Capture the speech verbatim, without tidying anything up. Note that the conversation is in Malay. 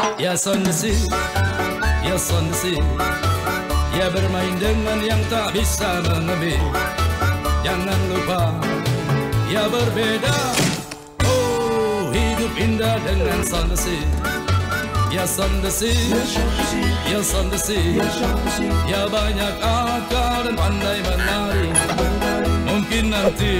Ya sondesi, ya sondesi, ya bermain dengan yang tak bisa mengembil. Jangan lupa, ya berbeda. Oh, hidup indah dengan sondesi. Ya sondesi, ya sondesi, ya banyak akal dan pandai menari. Mungkin nanti